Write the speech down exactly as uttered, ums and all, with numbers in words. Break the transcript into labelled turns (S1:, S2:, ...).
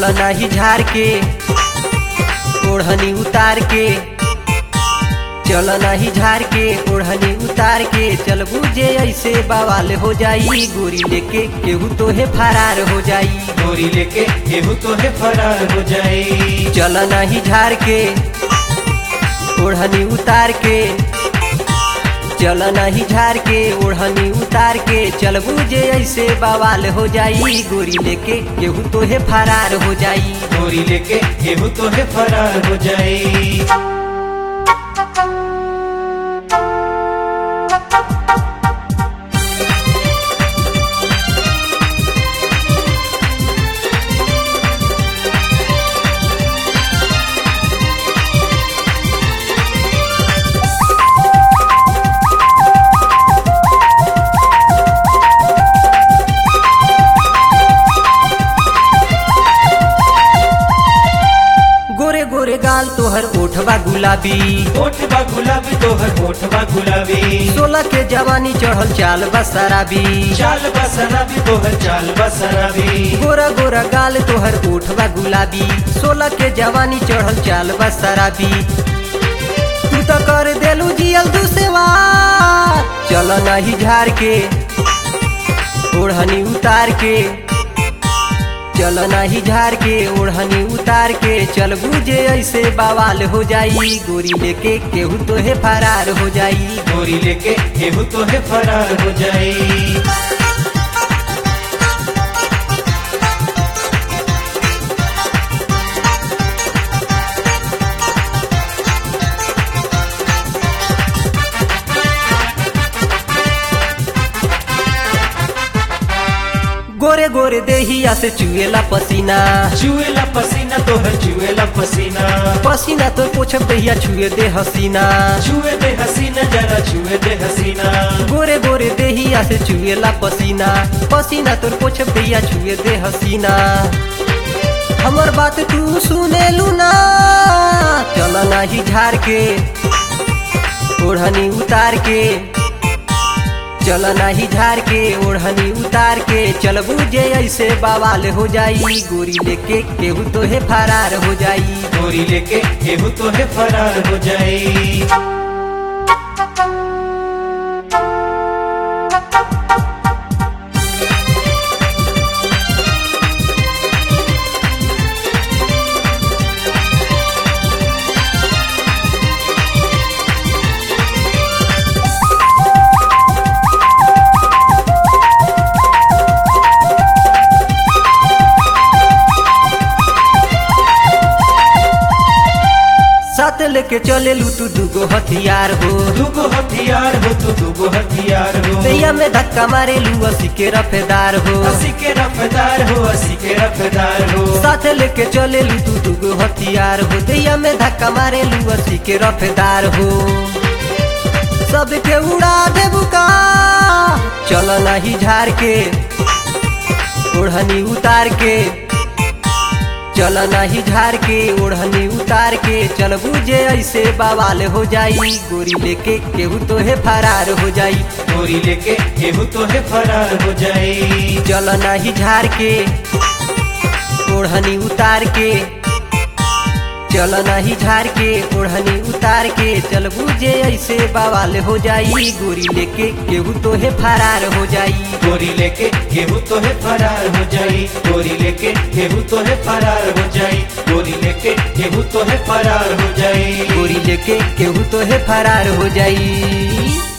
S1: चल नाही झार के ओढ़नी उतार के, चल नाही झार के ओढ़नी उतार के, चल बुझे ऐसे बवाल हो जाई, गोरी लेके केहू तो है फरार हो जाई,
S2: गोरी लेके केहू तो है फरार हो जाई।
S1: चल नाही झार के ओढ़नी उतार के, चल नहीं झार के ओढ़नी उतार के, चल बुझे ऐसे बवाल हो जाई, गोरी लेके केहू तो है फरार हो जाई,
S2: गोरी लेके केहू तो है फरार हो जाई।
S1: गोरे गोरे गाल तोहर ओठवा गुलाबी,
S2: ओठवा गुलाबी तोहर ओठवा गुलाबी,
S1: सोलह के जवानी चढ़ल चाल बसराबी,
S2: चाल बसराबी तोहर चाल बसराबी।
S1: गोरा गोरा गाल तोहर ओठवा गुलाबी, सोलह के जवानी चढ़ल चाल बसराबी, तू तो कर देलू जियल दुसेवा, चल नहीं झार के ओढ़नी उतार के, चल नहीं झार के ओढ़नी उतार के, चल बुझे ऐसे बवाल हो जाई, गोरी लेके केहू तो है फरार हो जाई,
S2: गोरी लेके केहू तो है फरार हो जाई।
S1: गोरे गोरे देहिया से चुएला पसीना,
S2: चुएला पसीना तोहर चुएला पसीना,
S1: पसीना तो पोछब देहिया छुए दे हसीना,
S2: छुए दे हसीना जरा छुए दे हसीना।
S1: गोरे गोरे देहिया से चुएला पसीना, पसीना तो पोछब देहिया छुए दे हसीना, हमर बात तू सुने लू ना, चल नहीं झार के ओढ़नी उतार के, चल नहीं झार के ओढ़नी उतार के, चल बुझे ऐसे बवाल हो जाई, गोरी लेके केहू तो है फरार हो जाई,
S2: गोरी लेके केहू तो है फरार हो जाई।
S1: साथ लेके चले लू तू दुगो हथियार हो,
S2: दुगो हथियार हो तू दुगो हथियार हो,
S1: दैया में धक्का मारे लू असी के रफेदार हो,
S2: असी के रफ्तार हो असी के रफ्तार हो।
S1: साथ लेके चले लू तू दुगो हथियार हो, दैया में धक्का मारे लू असी के रफेदार हो, सबके उड़ा दे बुका, चल नहीं झार के ओढ़नी उतार के, चल नहीं झार के ओढ़नी उतार के, चल बुझे ऐसे बवाल हो जाई, गोरी लेके केहू तो है फरार हो जाई,
S2: गोरी लेके केहू तो है फरार हो जाई।
S1: चल नहीं झार के ओढ़नी उतार के, चल नहीं झार के ओढ़नी उतार के, चल बुझे ऐसे बवाल हो जाई, गोरी लेके केहू तो है फरार हो जाई,
S2: गोरी लेके केहू तो है फरार हो जाई, गोरी लेके केहू तो है फरार हो जाई, गोरी लेके केहू तो है फरार हो जाई,
S1: गोरी लेके केहू तो है फरार हो जाई।